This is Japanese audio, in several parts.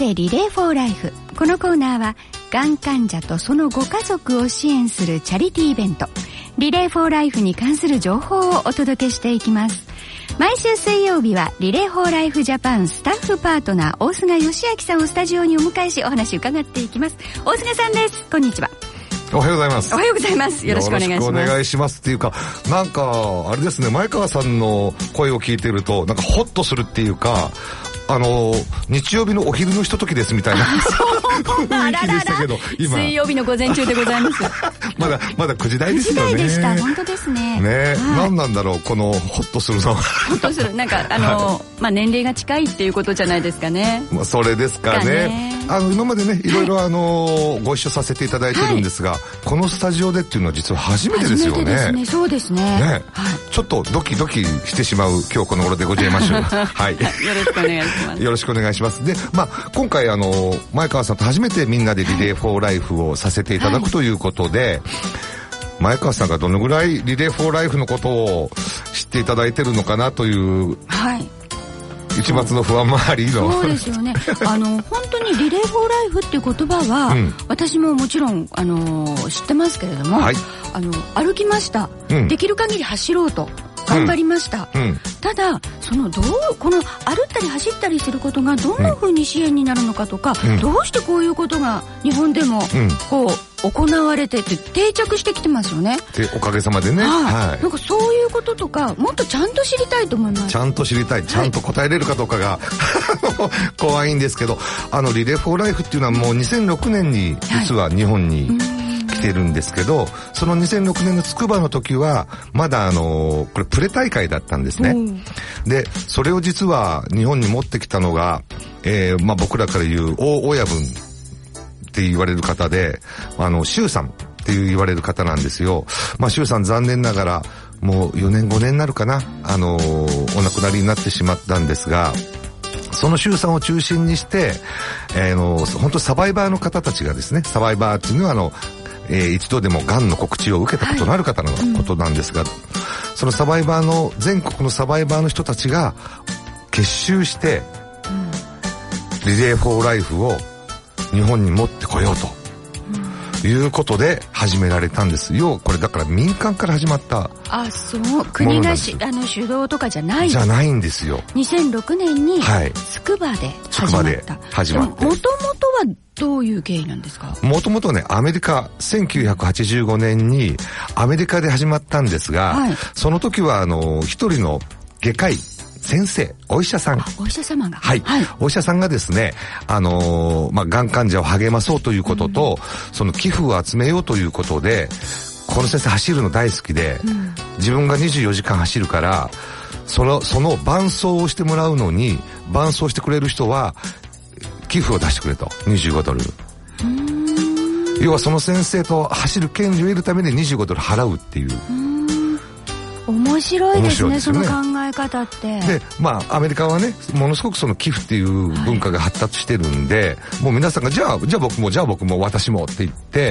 ぜリレーフォーライフ。このコーナーはがん患者とそのご家族を支援するチャリティーイベントリレーフォーライフに関する情報をお届けしていきます。毎週水曜日はリレーフォーライフジャパンスタッフパートナー大菅義明さんをスタジオにお迎えしお話伺っていきます。大菅さんです。こんにちは。 おはようございます。 おはようございます。よろしくお願いします。 よろしくお願いしますっていうか、なんかあれですね、前川さんの声を聞いているとなんかホッとするっていうか、日曜日のお昼のひとときですみたいな雰囲気でしたけど、今水曜日の午前中でございますまだ9時台ですよね。 9時台でした。本当ですね。 ね、何なんだろうこのホッとするの。 ホッとするなんか年齢が近いっていうことじゃないですかね。 それですかね。今までねいろいろご一緒させていただいてるんですが、このスタジオでっていうのは実は初めてですよね。 初めてですね。そうですね。 ちょっとドキドキしてしまう今日この頃でございましょう。はい。 よろしくお願いします。 よろしくお願いします。で、今回前川さんと初めてみんなでリレーフォーライフをさせていただくということで、前川さんがどのぐらいリレーフォーライフのことを知っていただいてるのかなという、一抹の不安もありの。 そうですよね。本当にリレーフォーライフっていう言葉は、私ももちろん知ってますけれども、歩きました、できる限り走ろうと頑張りました、ただこの歩ったり走ったりすることがどんな風に支援になるのかとか、どうしてこういうことが日本でもこう行われてって定着してきてますよね。 でおかげさまでね、 なんかそういうこととかもっとちゃんと知りたいと思います。 ちゃんと知りたい、ちゃんと答えれるかどうかが怖いんですけど、リレーフォーライフっていうのはもう2006年に実は日本に来てるんですけど、その2006年の筑波の時はまだこれプレ大会だったんですね。でそれを実は日本に持ってきたのが、僕らから言う大親分って言われる方で、周さんって言われる方なんですよ。周さん残念ながらもう4年5年になるかな、お亡くなりになってしまったんですが、その周さんを中心にして、本当サバイバーの方たちがですね、サバイバーっていうのは一度でも癌の告知を受けたことのある方のことなんですが、そのサバイバーの全国のサバイバーの人たちが結集して、リレーフォーライフを日本に持ってこようということで始められたんですよ。これだから民間から始まった。国が主導とかじゃないんですよ。2006年に筑波で始まった。もともとはどういう経緯なんですか？もともとね、アメリカ、1985年にアメリカで始まったんですが、その時は一人の外科医先生、お医者さん。お医者様が。お医者さんがですね、がん患者を励まそうということと、その寄付を集めようということで、この先生走るの大好きで、自分が24時間走るから、その伴走をしてもらうのに、伴走してくれる人は、寄付を出してくれと。25ドル。要はその先生と走る権利を得るために25ドル払うっていう。面白いですね、その考え方って。で、アメリカはね、ものすごくその寄付っていう文化が発達してるんで、もう皆さんがじゃあ僕も私もって言って、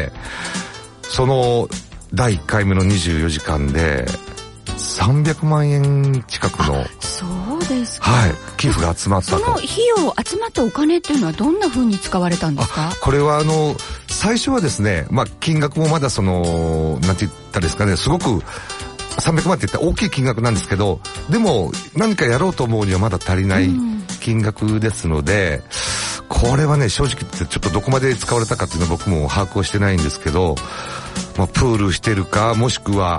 その第1回目の24時間で300万円近くの、そうですか。寄付が集まったと。その費用集まったお金っていうのはどんな風に使われたんですか？これは最初はですね、金額もまだなんて言ったですかね、すごく300万って言ったら大きい金額なんですけど、でも何かやろうと思うにはまだ足りない金額ですので、これはね、正直言ってちょっとどこまで使われたかっていうのは僕も把握をしてないんですけど、プールしてるか、もしくは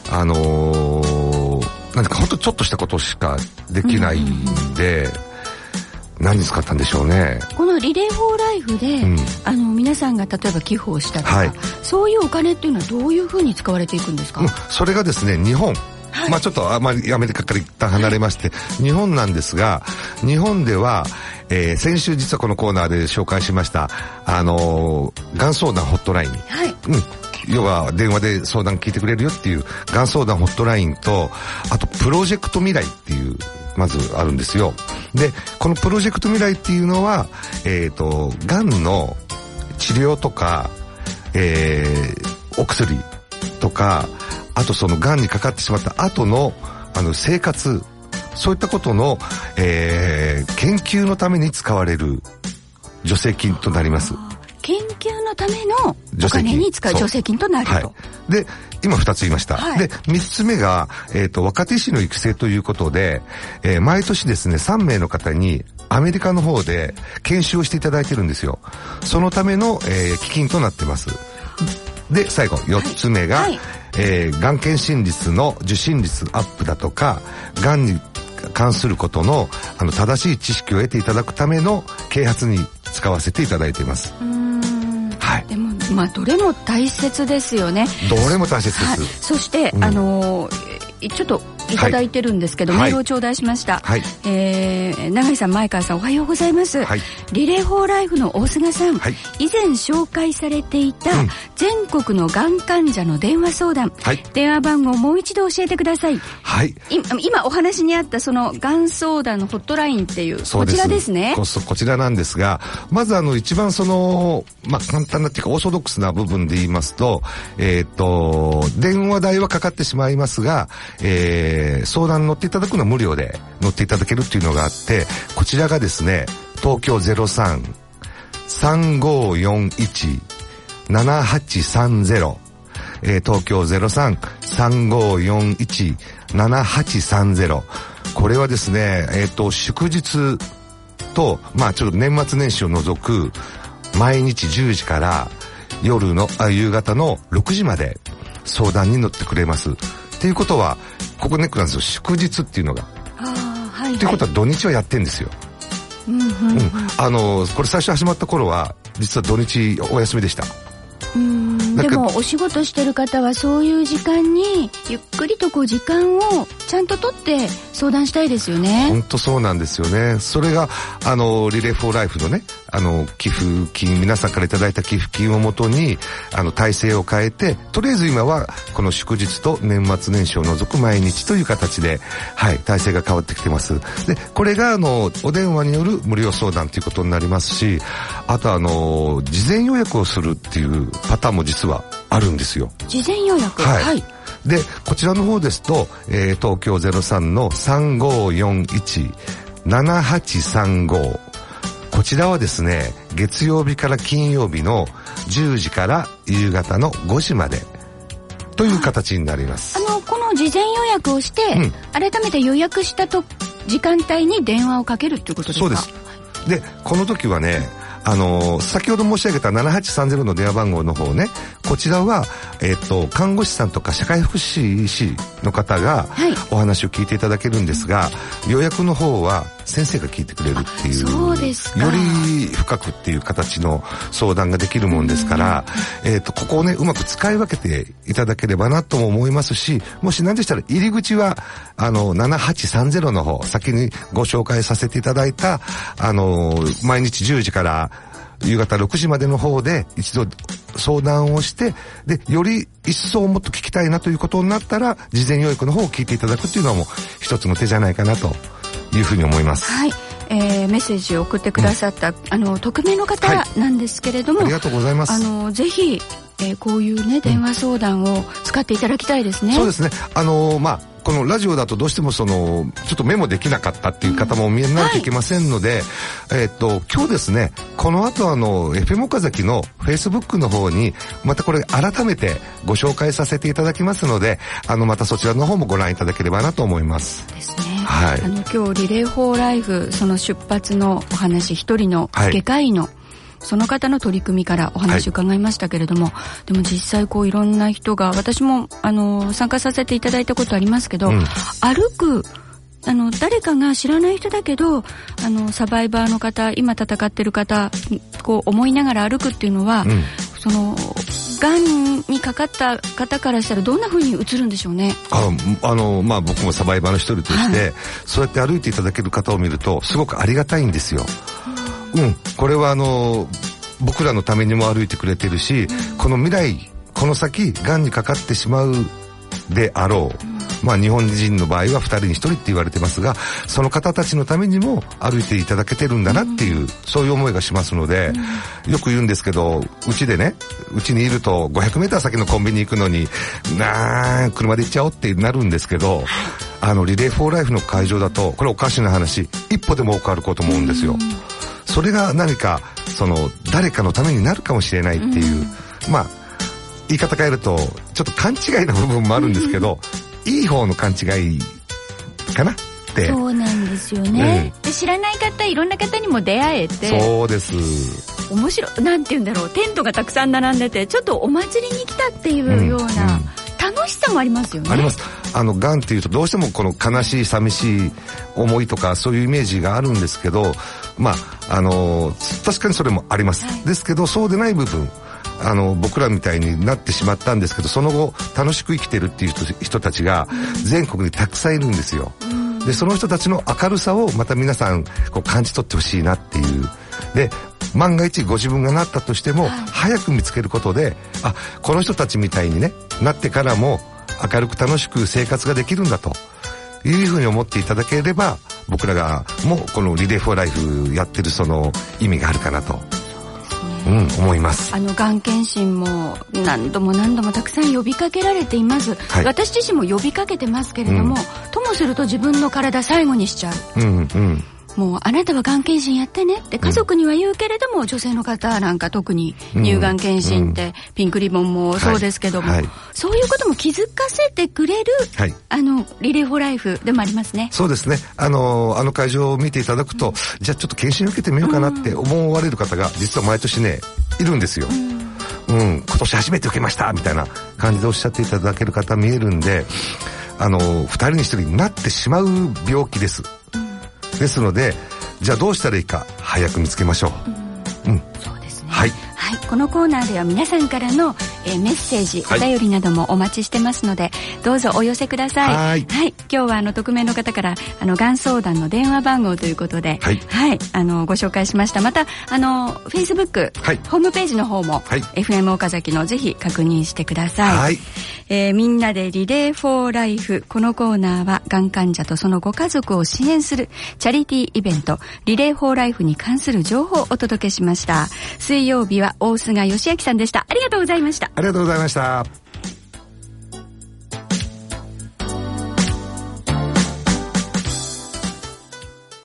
何かほんとちょっとしたことしかできないんで、何に使ったんでしょうね。このリレーフォーライフで、皆さんが例えば寄付をしたとか、そういうお金っていうのはどういうふうに使われていくんですか？それがですね、日本、ちょっとあまりアメリカから一旦離れまして、日本なんですが、日本では、先週実はこのコーナーで紹介しましたがん相談ホットライン、要は電話で相談聞いてくれるよっていうがん相談ホットラインと、あとプロジェクト未来っていうまずあるんですよ。でこのプロジェクト未来っていうのはがんの治療とか、お薬とか、あとそのがんにかかってしまった後の生活、そういったことの、研究のために使われる助成金となります。 研究のためのお金に使う助成金となると。はい、 で、今2つ言いました。はい、で、3つ目が、若手医師の育成ということで、毎年ですね、3名の方にアメリカの方で研修をしていただいてるんですよ。そのための、基金となってます。で、最後、4つ目が、がん検診率の受診率アップだとか、がんに関することの、正しい知識を得ていただくための啓発に使わせていただいています。はい。 でも、どれも大切ですよね。 どれも大切です。はい、 そして、ちょっといただいてるんですけど、メールを頂戴しました。はい。永井さん、前川さん、おはようございます。はい。リレーフォーライフの大菅さん。はい。以前紹介されていた、全国のがん患者の電話相談。はい。電話番号をもう一度教えてください。はい。今お話にあったそのがん相談のホットラインっていう、こちらですね。 こちらなんですが、まず一番簡単なっていうかオーソドックスな部分で言いますと、電話代はかかってしまいますが、相談に乗っていただくのは無料で乗っていただけるっていうのがあって、こちらがですね、東京 03-3541-7830、東京 03-3541-7830、これはですね、祝日と、ちょっと年末年始を除く毎日10時から夕方の6時まで相談に乗ってくれます。っていうことは、ここネックなんですよ。祝日っていうのが。はい。っていうことは土日はやってんですよ。これ最初始まった頃は、実は土日お休みでした。 でもお仕事してる方はそういう時間にゆっくりと時間をちゃんと取って相談したいですよね。 本当そうなんですよね。それがリレーフォーライフのね、寄付金、皆さんからいただいた寄付金をもとに体制を変えて、とりあえず今はこの祝日と年末年始を除く毎日という形で、はい、体制が変わってきてます。で、これがお電話による無料相談ということになりますし、あと事前予約をするっていうパターンも実はあるんですよ。 事前予約。 はい。はい、で、こちらの方ですと、東京 03-3541-7835、こちらはですね、月曜日から金曜日の10時から夕方の5時までという形になります。 この事前予約をして、改めて予約した時間帯に電話をかけるっていうことですか？ そうです。で、この時はね、先ほど申し上げた7830の電話番号の方ね、こちらは、看護師さんとか社会福祉士の方がお話を聞いていただけるんですが、予約の方は先生が聞いてくれるっていう、 そうですか。 より深くっていう形の相談ができるもんですから、ここをね、うまく使い分けていただければなとも思いますし、もし何でしたら入り口は、7830の方、先にご紹介させていただいた、毎日10時から夕方6時までの方で一度相談をして、で、より一層もっと聞きたいなということになったら、事前予約の方を聞いていただくっていうのはもう一つの手じゃないかなというふうに思います。 はい。メッセージを送ってくださった、匿名の方なんですけれども、 ありがとうございます。 ぜひ、こういうね、電話相談を使っていただきたいですね。 そうですね。このラジオだとどうしてもちょっとメモできなかったっていう方もお見えになるといけませんので、今日ですね、この後FM 岡崎の Facebook の方に、またこれ改めてご紹介させていただきますので、またそちらの方もご覧いただければなと思います。 ですね。はい。今日リレーフォーライフ、その出発のお話、一人の外科医の、その方の取り組みからお話を伺いましたけれども、でも実際いろんな人が、私も参加させていただいたことありますけど、歩く誰かが知らない人だけどサバイバーの方、今戦ってる方思いながら歩くっていうのは、がんにかかった方からしたらどんな風に映るんでしょうね。 僕もサバイバーの一人として、そうやって歩いていただける方を見るとすごくありがたいんですよ。これは僕らのためにも歩いてくれてるし、この未来、この先、がんにかかってしまうであろう。日本人の場合は2人に1人って言われてますが、その方たちのためにも歩いていただけてるんだなっていう、そういう思いがしますので、よく言うんですけど、うちにいると500メーター先のコンビニ行くのに、車で行っちゃおうってなるんですけど、リレーフォーライフの会場だと、これおかしな話、一歩でも多く歩こうと思うんですよ。 それが何か誰かのためになるかもしれないっていう、まあ言い方変えるとちょっと勘違いな部分もあるんですけど、いい方の勘違いかなって。 そうなんですよね、で知らない方、いろんな方にも出会えて、 そうです、 面白い、なんて言うんだろう、テントがたくさん並んでてちょっとお祭りに来たっていうような、楽しさもありますよね。 あります。がんっていうとどうしてもこの悲しい寂しい思いとかそういうイメージがあるんですけど、まあ確かにそれもあります、ですけどそうでない部分、僕らみたいになってしまったんですけど、その後楽しく生きてるっていう人たちが全国にたくさんいるんですよ。でその人たちの明るさをまた皆さんこう感じ取ってほしいなっていう。で万が一ご自分がなったとしても、早く見つけることで、この人たちみたいにねなってからも明るく楽しく生活ができるんだというふうに思っていただければ、僕らがもうこのリレーフォーライフやってるその意味があるかなと、思います。 がん検診も何度もたくさん呼びかけられています、私自身も呼びかけてますけれども、ともすると自分の体最後にしちゃう、もうあなたはがん検診やってねって家族には言うけれども、女性の方なんか特に乳がん検診って、ピンクリボンもそうですけども、そういうことも気づかせてくれる、リレーフォーライフでもありますね。 そうですね。会場を見ていただくと、じゃあちょっと検診受けてみようかなって思われる方が実は毎年ねいるんですよ。今年初めて受けましたみたいな感じでおっしゃっていただける方見えるんで、2人に1人になってしまう病気です。ですので、じゃあどうしたらいいか早く見つけましょう。 そうですね。このコーナーでは皆さんからの、メッセージ、お便りなどもお待ちしてますので、どうぞお寄せください。今日は匿名の方からがん相談の電話番号ということで、ご紹介しました。またFacebook、ホームページの方も、FM 岡崎のぜひ確認してください。みんなでリレーフォーライフ。このコーナーはがん患者とそのご家族を支援するチャリティーイベントリレーフォーライフに関する情報をお届けしました。水曜日は大菅義明さんでした。ありがとうございました。 ありがとうございました。